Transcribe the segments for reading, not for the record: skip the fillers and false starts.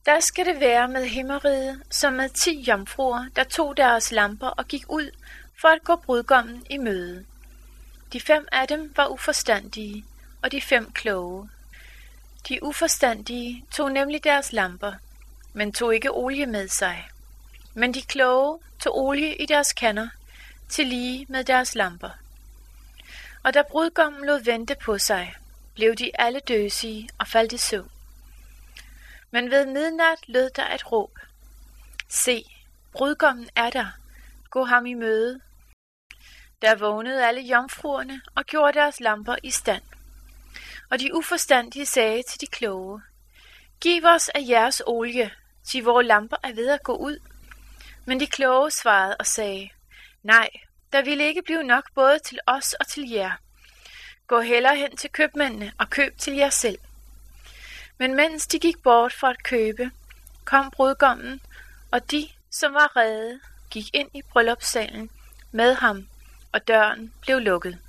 Der skal det være med himmeriget, som med 10 jomfruer, der tog deres lamper og gik ud for at gå brudgommen i møde. De 5 af dem var uforstandige, og de 5 kloge. De uforstandige tog nemlig deres lamper, men tog ikke olie med sig. Men de kloge tog olie i deres kander, til lige med deres lamper. Og da brudgommen lod vente på sig, blev de alle døsige og faldt i søvn. Men ved midnat lød der et råb. Se, brudgommen er der. Gå ham i møde. Der vågnede alle jomfruerne og gjorde deres lamper i stand. Og de uforstandige sagde til de kloge, giv os af jeres olie, til vore lamper er ved at gå ud. Men de kloge svarede og sagde, nej, der ville ikke blive nok både til os og til jer. Gå hellere hen til købmændene og køb til jer selv. Men mens de gik bort for at købe, kom brudgommen, og de, som var rede, gik ind i bryllupssalen med ham, og døren blev lukket.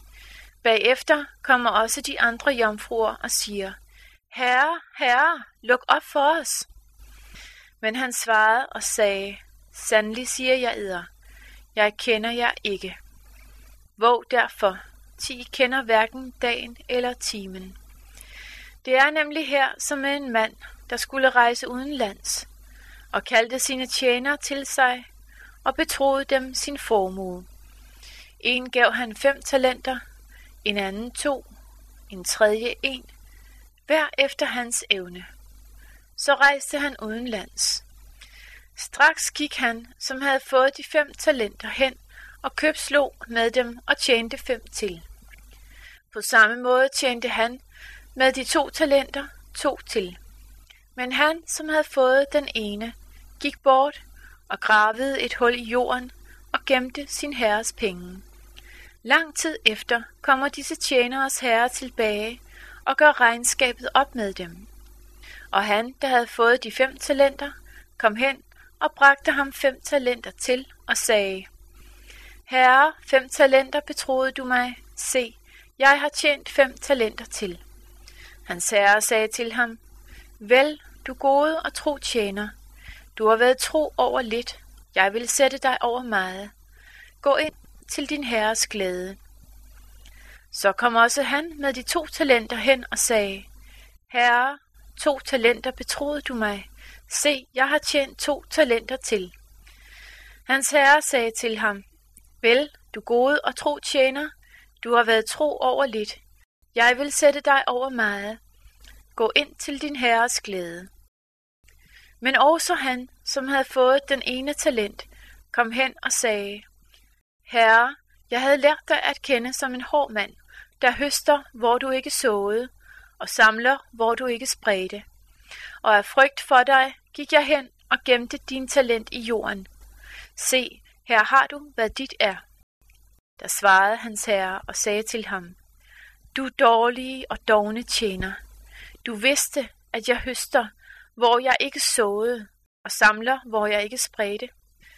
Bagefter kommer også de andre jomfruer og siger, Herre, Herre, luk op for os. Men han svarede og sagde, sandelig siger jeg eder, jeg kender jer ikke. Våg derfor, til I kender hverken dagen eller timen. Det er nemlig her som en mand, der skulle rejse udenlands, og kaldte sine tjenere til sig, og betroede dem sin formue. En gav han 5 talenter, en anden 2, en tredje 1, hver efter hans evne. Så rejste han udenlands. Straks gik han, som havde fået de 5 talenter hen, og købslog med dem og tjente 5 til. På samme måde tjente han med de 2 talenter 2 til. Men han, som havde fået den ene, gik bort og gravede et hul i jorden og gemte sin herres penge. Lang tid efter kommer disse tjeneres herre tilbage og gør regnskabet op med dem. Og han, der havde fået de 5 talenter, kom hen og bragte ham 5 talenter til og sagde, Herre, 5 talenter betroede du mig, se, jeg har tjent 5 talenter til. Hans herre sagde til ham, vel, du gode og tro tjener, du har været tro over lidt, jeg vil sætte dig over meget. Gå ind til din herres glæde. Så kom også han med de 2 talenter hen og sagde, Herre, 2 talenter betroede du mig, se, jeg har tjent 2 talenter til. Hans herre sagde til ham, vel, du gode og tro tjener, du har været tro over lidt, jeg vil sætte dig over meget. Gå ind til din herres glæde. Men også han, som havde fået den ene talent, kom hen og sagde, Herre, jeg havde lært dig at kende som en hård mand, der høster, hvor du ikke såede, og samler, hvor du ikke spredte. Og af frygt for dig gik jeg hen og gemte din talent i jorden. Se, her har du, hvad dit er. Der svarede hans herre og sagde til ham, du dårlige og dovne tjener, du vidste, at jeg høster, hvor jeg ikke såede, og samler, hvor jeg ikke spredte.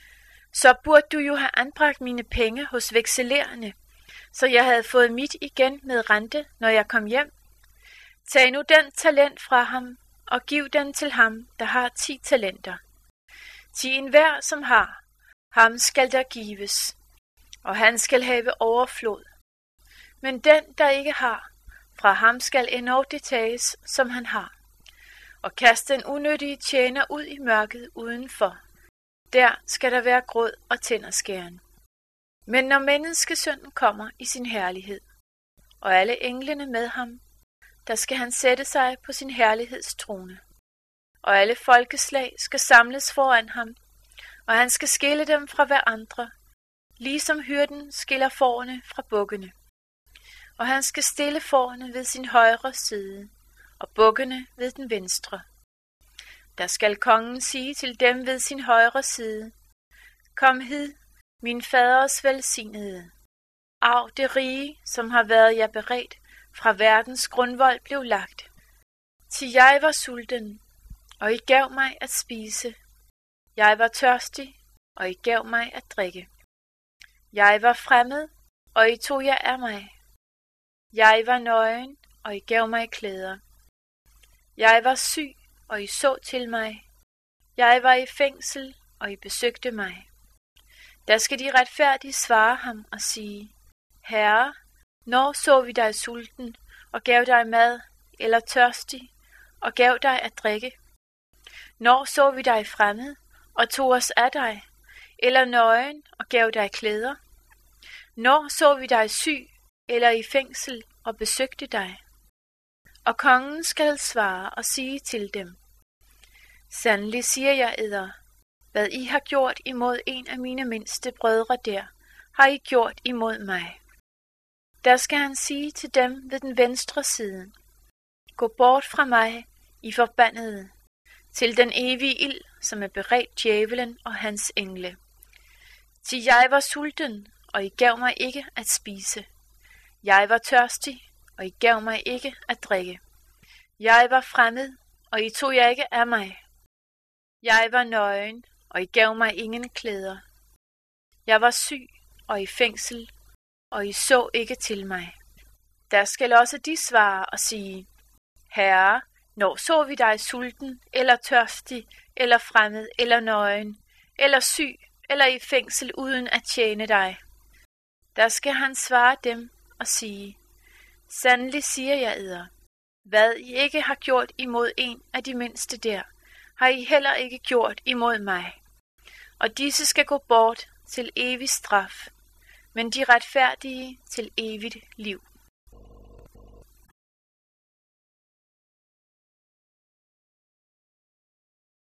Så burde du jo have anbragt mine penge hos vekselererne, så jeg havde fået mit igen med rente, når jeg kom hjem. Tag nu den talent fra ham, og giv den til ham, der har 10 talenter. Til enhver, som har, ham skal der gives, og han skal have overflod. Men den, der ikke har, fra ham skal endnu det tages, som han har. Og kast den unødige tjener ud i mørket udenfor. Der skal der være gråd og tænderskæren. Men når menneskesønnen kommer i sin herlighed, og alle englene med ham, der skal han sætte sig på sin herlighedstrone. Og alle folkeslag skal samles foran ham, og han skal skille dem fra hverandre, ligesom hyrden skiller fårene fra bukkene. Og han skal stille fårene ved sin højre side, og bukkene ved den venstre. Der skal kongen sige til dem ved sin højre side, kom hid, min faders velsignede. Arv det rige, som har været jer beredt, fra verdens grundvold blev lagt. Til jeg var sulten, og I gav mig at spise. Jeg var tørstig, og I gav mig at drikke. Jeg var fremmed, og I tog jer af mig. Jeg var nøgen, og I gav mig klæder. Jeg var syg, og I så til mig. Jeg var i fængsel, og I besøgte mig. Der skal de retfærdige svare ham og sige: Herre, når så vi dig sulten, og gav dig mad, eller tørstig, og gav dig at drikke? Når så vi dig fremmed, og tog os af dig, eller nøgen, og gav dig klæder? Når så vi dig syg, eller i fængsel, og besøgte dig? Og kongen skal svare og sige til dem: Sandelig siger jeg eder, hvad I har gjort imod en af mine mindste brødre der, har I gjort imod mig. Der skal han sige til dem ved den venstre side: Gå bort fra mig, I forbandede, til den evige ild, som er beredt djævelen og hans engle. Til jeg var sulten, og I gav mig ikke at spise. Jeg var tørstig, og I gav mig ikke at drikke. Jeg var fremmed, og I tog jer ikke af mig. Jeg var nøgen, og I gav mig ingen klæder. Jeg var syg og i fængsel, og I så ikke til mig. Der skal også de svare og sige: Herre, når så vi dig sulten, eller tørstig, eller fremmed, eller nøgen, eller syg, eller i fængsel uden at tjene dig? Der skal han svare dem og sige: Sandelig siger jeg eder, hvad I ikke har gjort imod en af de mindste der, har I heller ikke gjort imod mig. Og disse skal gå bort til evig straf, men de retfærdige til evigt liv.